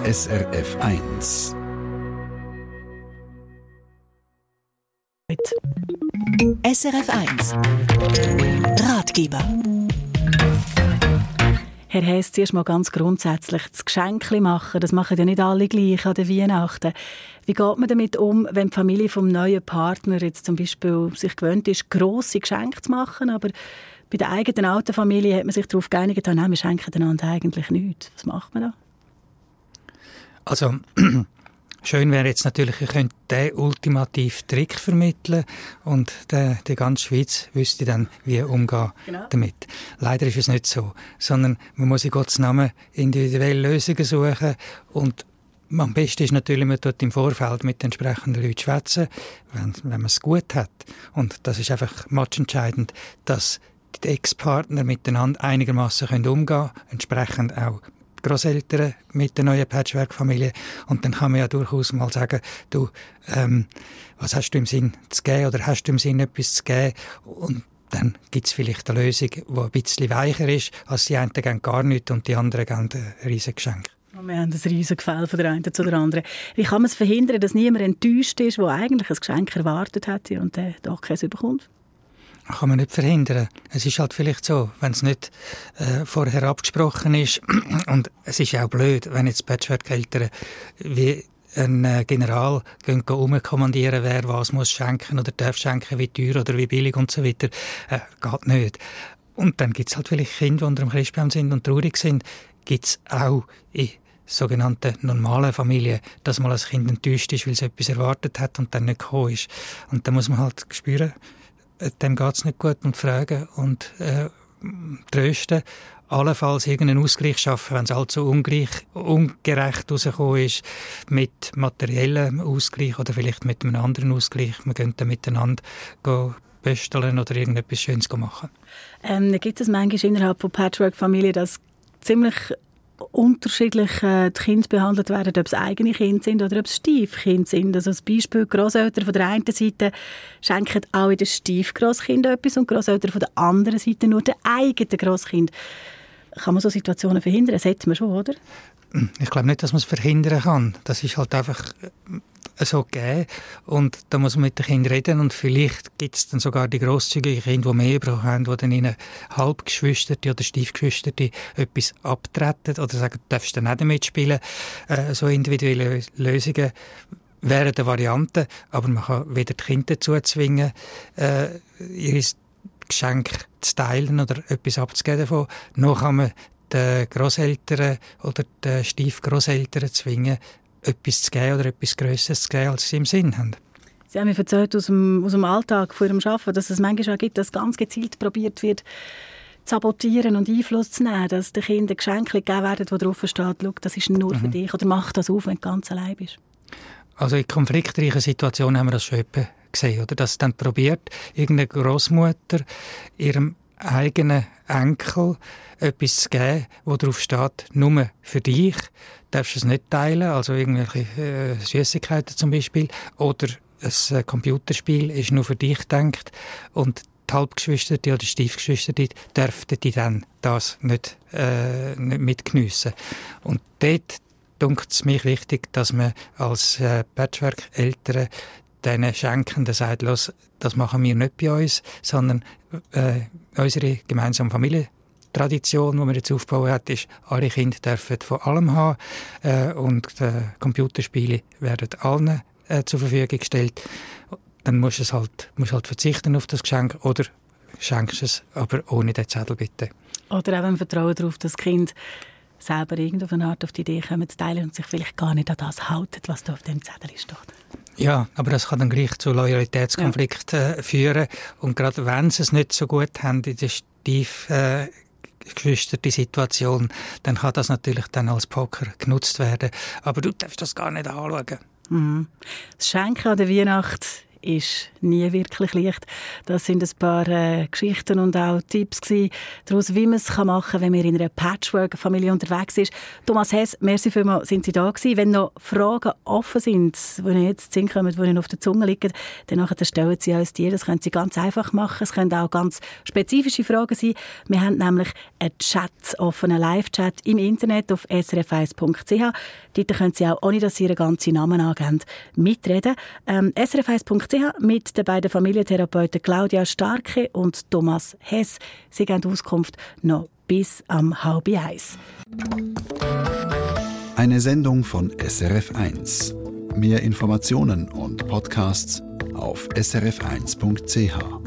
SRF 1. SRF 1 Ratgeber. Herr Hess, zuerst mal ganz grundsätzlich, das Geschenke machen, das machen ja nicht alle gleich an den Weihnachten. Wie geht man damit um, wenn die Familie vom neuen Partner jetzt zum Beispiel sich gewöhnt ist, grosse Geschenke zu machen, aber bei der eigenen alten Familie hat man sich darauf geeinigt, nein, wir schenken einander eigentlich nichts. Was macht man da? Also, schön wäre jetzt natürlich, ich könnte den ultimativen Trick vermitteln und die ganze Schweiz wüsste dann, wie umgehen damit. Leider ist es nicht so, sondern man muss in Gottes Namen individuelle Lösungen suchen und am besten ist natürlich, man tut im Vorfeld mit den entsprechenden Leuten schwätzen, wenn man es gut hat. Und das ist einfach matchentscheidend, dass die Ex-Partner miteinander einigermaßen umgehen können, entsprechend auch die Grosseltern mit der neuen Patchwork-Familie. Und dann kann man ja durchaus mal sagen, du, was hast du im Sinn zu geben oder hast du im Sinn etwas zu geben? Und dann gibt es vielleicht eine Lösung, die ein bisschen weicher ist, als die einen geben gar nichts und die anderen geben ein riesiges Geschenk. Wir haben ein riesiges Gefälle von der einen zu der anderen. Wie kann man es verhindern, dass niemand enttäuscht ist, der eigentlich ein Geschenk erwartet hätte und der doch keins bekommt? Kann man nicht verhindern. Es ist halt vielleicht so, wenn es nicht vorher abgesprochen ist. Und es ist auch blöd, wenn jetzt Patchwork-Eltern wie ein General umkommandieren, wer was muss schenken oder darf schenken, wie teuer oder wie billig und so weiter. Geht nicht. Und dann gibt es halt vielleicht Kinder, die unter dem Christbaum sind und traurig sind. Gibt es auch in sogenannten normalen Familien, dass mal ein Kind enttäuscht ist, weil es etwas erwartet hat und dann nicht gekommen ist. Und dann muss man halt spüren, dem geht es nicht gut und fragen und trösten. Allenfalls irgendeinen Ausgleich schaffen, wenn es allzu ungerecht rausgekommen ist, mit materiellem Ausgleich oder vielleicht mit einem anderen Ausgleich. Man könnte miteinander pösteln oder irgendetwas Schönes machen. Gibt es manchmal innerhalb von Patchwork-Familien, dass ziemlich unterschiedlich die Kinder behandelt werden, ob es eigene Kinder sind oder ob es Stiefkinder sind. Also als Beispiel, die Grosseltern von der einen Seite schenken auch in den Stiefgrosskindern etwas und die Grosseltern von der anderen Seite nur den eigenen Grosskind. Kann man so Situationen verhindern? Das hätte man schon, oder? Ich glaube nicht, dass man es verhindern kann. Das ist halt einfach so gegeben. Und da muss man mit den Kindern reden. Und vielleicht gibt es dann sogar die grosszügigen Kinder, die mehr bekommen haben, die dann ihnen Halbgeschwisterte oder Stiefgeschwisterte etwas abtreten oder sagen, du darfst dann nicht mitspielen. So individuelle Lösungen wären eine Variante. Aber man kann weder die Kinder dazu zwingen, ihre Geschenke zu teilen oder etwas abzugeben davon. Noch kann man den Grosseltern oder den Stiefgrosseltern zwingen, etwas zu geben oder etwas Grösseres zu geben, als sie im Sinn haben. Sie haben mir erzählt aus dem Alltag vor Ihrem Arbeiten, dass es manchmal auch gibt, dass ganz gezielt probiert wird, zu sabotieren und Einfluss zu nehmen, dass den Kindern Geschenke gegeben werden, wo drauf steht, schau, das ist nur für dich oder mach das auf, wenn du ganz allein bist. Also in konfliktreichen Situationen haben wir das schon gesehen, oder? Dass dann probiert, irgendeine Großmutter ihrem eigenen Enkel etwas zu geben, wo drauf steht, nur für dich, darfst du es nicht teilen, also irgendwelche Süßigkeiten zum Beispiel, oder ein Computerspiel ist nur für dich gedacht und die Halbgeschwisterte oder Stiefgeschwisterte dürften die dann das nicht mitgeniessen. Und dort dunkt es mich wichtig, dass man als Patchwork-Eltern den Schenkenden sagt, los, das machen wir nicht bei uns, sondern unsere gemeinsame Familientradition, die wir jetzt aufgebaut haben, ist, alle Kinder dürfen von allem haben und Computerspiele werden allen zur Verfügung gestellt. Dann musst du halt verzichten auf das Geschenk oder schenkst es, aber ohne den Zettel bitte. Oder auch im Vertrauen darauf, dass das Kind selber irgendeine Art auf die Idee kommen zu teilen und sich vielleicht gar nicht an das halten, was da auf dem Zettel steht. Ja, aber das kann dann gleich zu Loyalitätskonflikten führen. Und gerade wenn sie es nicht so gut haben in der stiefgeschwisterten Situation, dann kann das natürlich dann als Poker genutzt werden. Aber du darfst das gar nicht anschauen. Mhm. Das Schenken an der Weihnacht ist nie wirklich leicht. Das sind ein paar Geschichten und auch Tipps daraus, wie man es machen kann, wenn man in einer Patchwork-Familie unterwegs ist. Thomas Hess, merci vielmals, sind Sie da gewesen. Wenn noch Fragen offen sind, die Ihnen jetzt kommen, die Ihnen auf der Zunge liegen, dann stellen Sie uns die. Das können Sie ganz einfach machen. Es können auch ganz spezifische Fragen sein. Wir haben nämlich einen Chat, offenen Live-Chat im Internet auf srf1.ch. Dort können Sie auch, ohne dass Sie Ihren ganzen Namen angeben, mitreden. srf1.ch mit den beiden Familientherapeuten Claudia Starke und Thomas Hess. Sie geben Auskunft noch bis am 12:30. Eine Sendung von SRF1. Mehr Informationen und Podcasts auf srf1.ch.